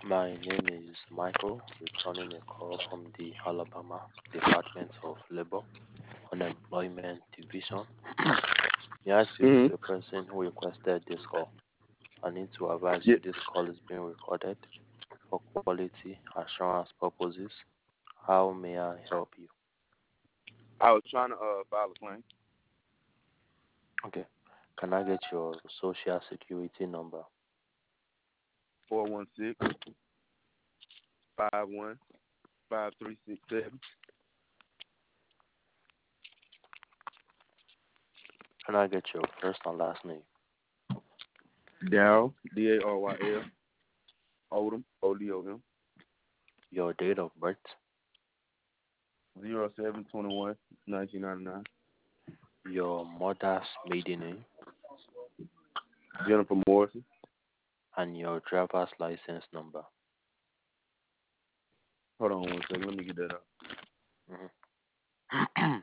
My name is Michael, returning a call from the Alabama Department of Labor Unemployment Division. May I speak to Mm-hmm. the person who requested this call? I need to advise Yeah, you this call is being recorded for quality assurance purposes. How may I help you? I was trying to file a claim. Okay. Can I get your social security number? 416-51-5367. Can I get your first and last name? Daryl, Daryl, Odom, Odom, Your date of birth? 07/21/1999. Your mother's maiden name? Jennifer Morrison. And your driver's license number? Hold on one second. Let me get that up. Mhm.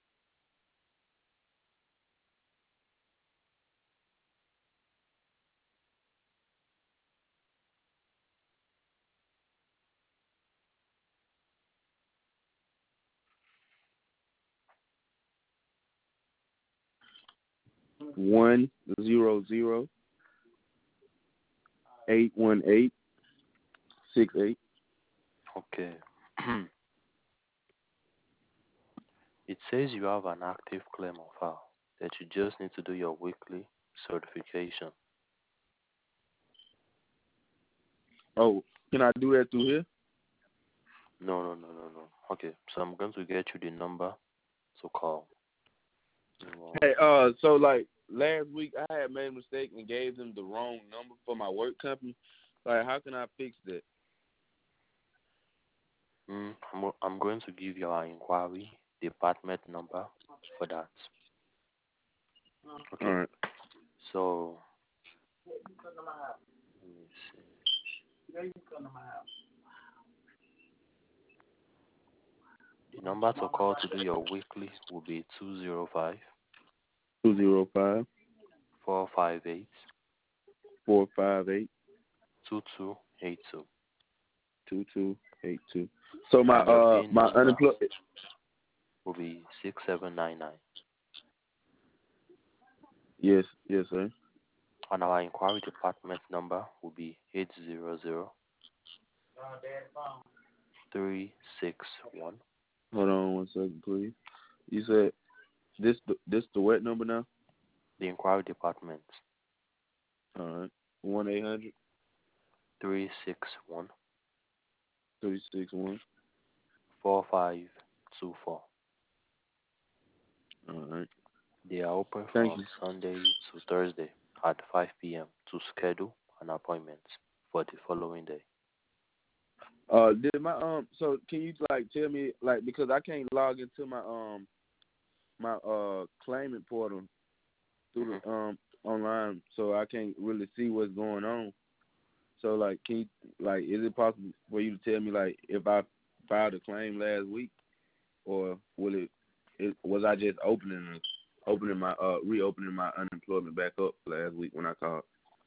100-818-68. Okay. It says you have an active claim on file that you just need to do your weekly certification. Oh, can I do that through here? No. Okay, so I'm going to get you the number to call. Give me one Hey, second. so like last week I had made a mistake and gave them the wrong number for my work company. Like, how can I fix that? I'm going to give you our inquiry department number for that. All Okay, right. so let me see. The number to call to do your weekly will be 205 205 458 458 2282, 2282. So my and your PIN my number unemployed. will be 6799. Yes, yes, sir. And our inquiry department number will be 800-361. Hold on one second, please. You said this the what number now? The inquiry department, All right. 1-800 361 361. 4524. All right. They are open Thank from you. Sunday to Thursday at 5 p.m. to schedule an appointment for the following day. Did my so can you like tell me like because I can't log into my claimant portal through hmm the online, so I can't really see what's going on. So like, can you like, is it possible for you to tell me like if I filed a claim last week, or will was I just opening my reopening my unemployment back up last week when I called?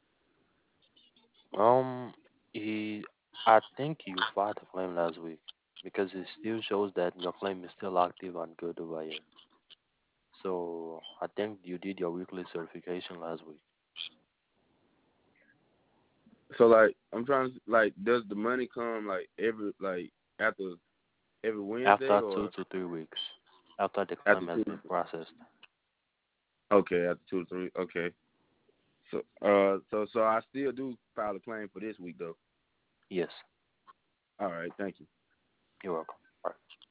Um, he, I think you filed a claim last week because it still shows that your claim is still active and good over here. So I think you did your weekly certification last week. So like, I'm trying to like, does the money come like after every Wednesday After two or to 3 weeks, after the after claim has two? been processed. Okay, after 2 to 3. Okay. So so I still do file a claim for this week though. Yes, All right, thank you. you're welcome. All right.